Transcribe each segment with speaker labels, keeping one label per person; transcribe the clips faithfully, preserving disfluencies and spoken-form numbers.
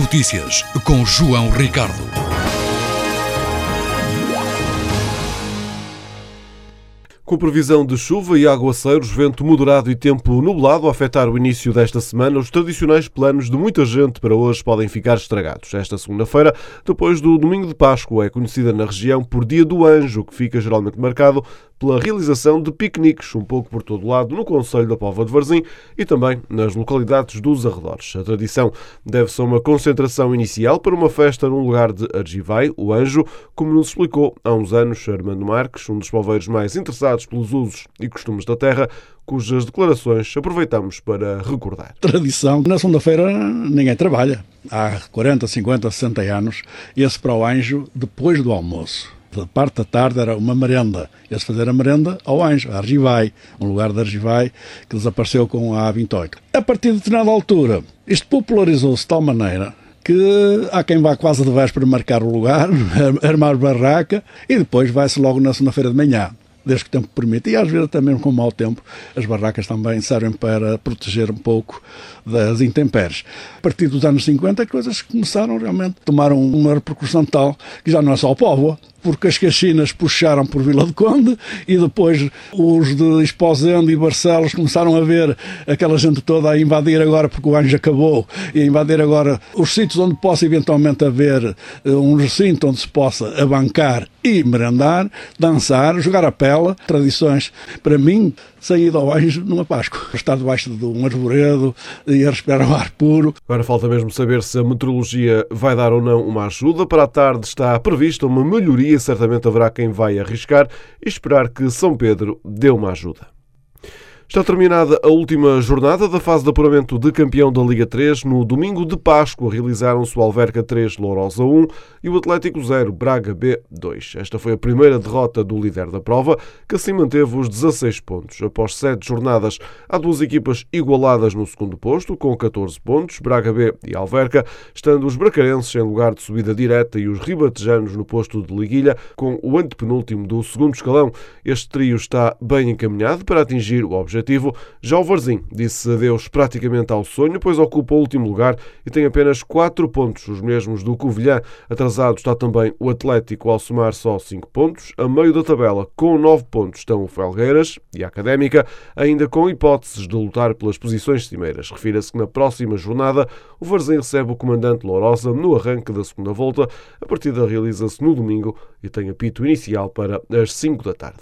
Speaker 1: Notícias com João Ricardo.
Speaker 2: Com previsão de chuva e aguaceiros, vento moderado e tempo nublado a afetar o início desta semana, os tradicionais planos de muita gente para hoje podem ficar estragados. Esta segunda-feira, depois do Domingo de Páscoa, é conhecida na região por Dia do Anjo, que fica geralmente marcado pela realização de piqueniques, um pouco por todo lado, no concelho da Póvoa de Varzim e também nas localidades dos arredores. A tradição deve-se a uma concentração inicial para uma festa num lugar de Argivai, o Anjo, como nos explicou há uns anos Armando Marques, um dos poveiros mais interessados pelos usos e costumes da terra, cujas declarações aproveitamos para recordar.
Speaker 3: Tradição, na segunda-feira ninguém trabalha. Há quarenta, cinquenta, sessenta anos, esse para o Anjo depois do almoço. Da parte da tarde era uma merenda. Ia-se fazer a merenda ao Anjo, a Argivai, um lugar de Argivai que desapareceu com a A vinte e oito. A partir de determinada altura, isto popularizou-se de tal maneira que há quem vá quase de véspera marcar o lugar, armar barraca e depois vai-se logo na segunda-feira de manhã, desde que o tempo permite. E às vezes até mesmo com mau tempo, as barracas também servem para proteger um pouco das intempéries. A partir dos anos cinquenta, coisas que começaram realmente, tomaram uma repercussão tal que já não é só a Póvoa, porque as caxinas puxaram por Vila do Conde e depois os de Esposende e Barcelos começaram a ver aquela gente toda a invadir agora, porque o Anjo acabou, e a invadir agora os sítios onde possa eventualmente haver um recinto onde se possa abancar e merendar, dançar, jogar a pela. Tradições, para mim, sem ir ao Anjo numa Páscoa. Estar debaixo de um arvoredo e a respirar o ar puro.
Speaker 2: Agora falta mesmo saber se a meteorologia vai dar ou não uma ajuda. Para a tarde está prevista uma melhoria, certamente haverá quem vai arriscar e esperar que São Pedro dê uma ajuda. Está terminada a última jornada da fase de apuramento de campeão da Liga três. No domingo de Páscoa realizaram-se o Alverca três, Lourosa um e o Atlético zero, Braga B dois. Esta foi a primeira derrota do líder da prova, que assim manteve os dezasseis pontos. Após sete jornadas, há duas equipas igualadas no segundo posto, com catorze pontos, Braga B e Alverca, estando os bracarenses em lugar de subida direta e os ribatejanos no posto de liguilha, com o antepenúltimo do segundo escalão. Este trio está bem encaminhado para atingir o objetivo. Já o Varzim disse adeus praticamente ao sonho, pois ocupa o último lugar e tem apenas quatro pontos, os mesmos do Covilhã. Atrasado está também o Atlético, ao somar só cinco pontos. A meio da tabela, com nove pontos, estão o Felgueiras e a Académica, ainda com hipóteses de lutar pelas posições cimeiras. Refira-se que na próxima jornada o Varzim recebe o comandante Lourosa no arranque da segunda volta. A partida realiza-se no domingo e tem apito inicial para as cinco da tarde.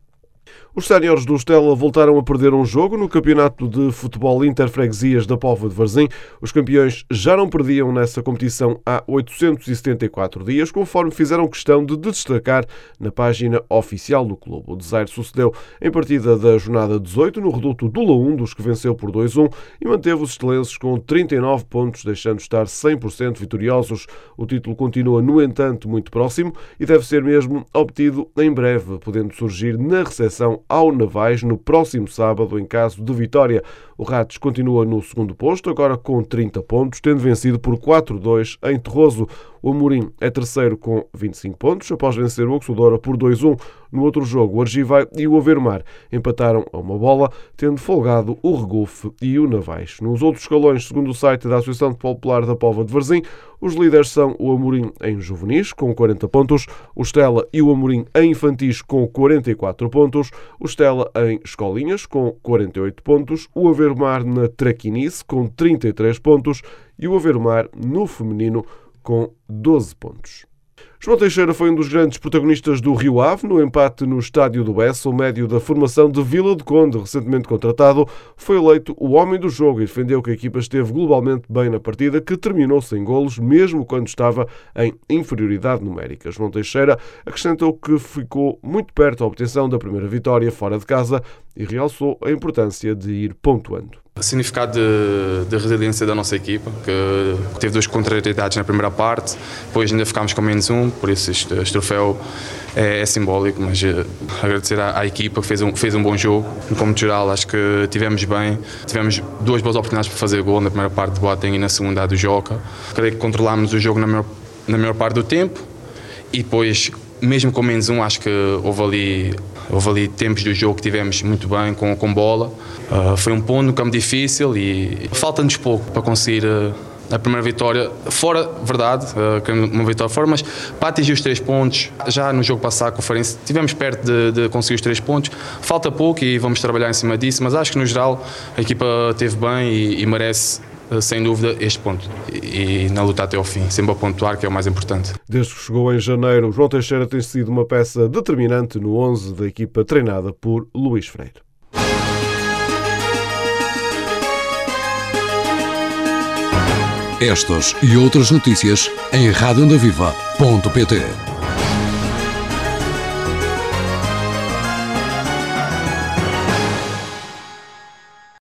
Speaker 2: Os séniores do Stella voltaram a perder um jogo no campeonato de futebol interfreguesias da Póvoa de Varzim. Os campeões já não perdiam nessa competição há oitocentos e setenta e quatro dias, conforme fizeram questão de destacar na página oficial do clube. O desaire sucedeu em partida da jornada dezoito, no reduto do Laundos, que venceu por dois a um e manteve os estelenses com trinta e nove pontos, deixando estar cem por cento vitoriosos. O título continua, no entanto, muito próximo e deve ser mesmo obtido em breve, podendo surgir na recepção ao Navais no próximo sábado, em caso de vitória. O Ratos continua no segundo posto, agora com trinta pontos, tendo vencido por quatro a dois em Terroso. O Amorim é terceiro com vinte e cinco pontos, após vencer o Oxodora por dois a um. No outro jogo, o Argivai e o Aveiro-Mar empataram a uma bola, tendo folgado o Regufe e o Navais. Nos outros escalões, segundo o site da Associação Popular da Póvoa de Varzim, os líderes são o Amorim em juvenis, com quarenta pontos, o Stella e o Amorim em infantis, com quarenta e quatro pontos, o Stella em escolinhas, com quarenta e oito pontos, o Aveiro-Mar na traquinice, com trinta e três pontos, e o Aveiro-Mar no feminino, com doze pontos. João Teixeira foi um dos grandes protagonistas do Rio Ave no empate no estádio do Bessa. O médio da formação de Vila do Conde, recentemente contratado, foi eleito o homem do jogo e defendeu que a equipa esteve globalmente bem na partida, que terminou sem golos, mesmo quando estava em inferioridade numérica. João Teixeira acrescentou que ficou muito perto da obtenção da primeira vitória fora de casa e realçou a importância de ir pontuando.
Speaker 4: O significado de, de resiliência da nossa equipa, que teve duas contrariedades na primeira parte, depois ainda ficámos com menos um, por isso este, este troféu é, é simbólico, mas uh, agradecer à, à equipa que fez um, fez um bom jogo. No cômodo geral, acho que tivemos bem, tivemos duas boas oportunidades para fazer gol, na primeira parte do Boateng e na segunda a do Joca. Creio que controlámos o jogo na maior, na maior parte do tempo e depois, mesmo com menos um, acho que houve ali... Houve ali tempos do jogo que tivemos muito bem com, com bola. Uh, foi um ponto no campo difícil e falta-nos pouco para conseguir uh, a primeira vitória fora, verdade, uma vitória fora, mas para atingir os três pontos, já no jogo passado com o Farense, estivemos perto de, de conseguir os três pontos, falta pouco e vamos trabalhar em cima disso, mas acho que no geral a equipa esteve bem e, e merece, sem dúvida, este ponto e, e na luta até ao fim, sempre a pontuar, que é o mais importante.
Speaker 2: Desde que chegou em janeiro, João Teixeira tem sido uma peça determinante no onze da equipa treinada por Luís Freire.
Speaker 1: Estas e outras notícias em rádio onda viva ponto pt.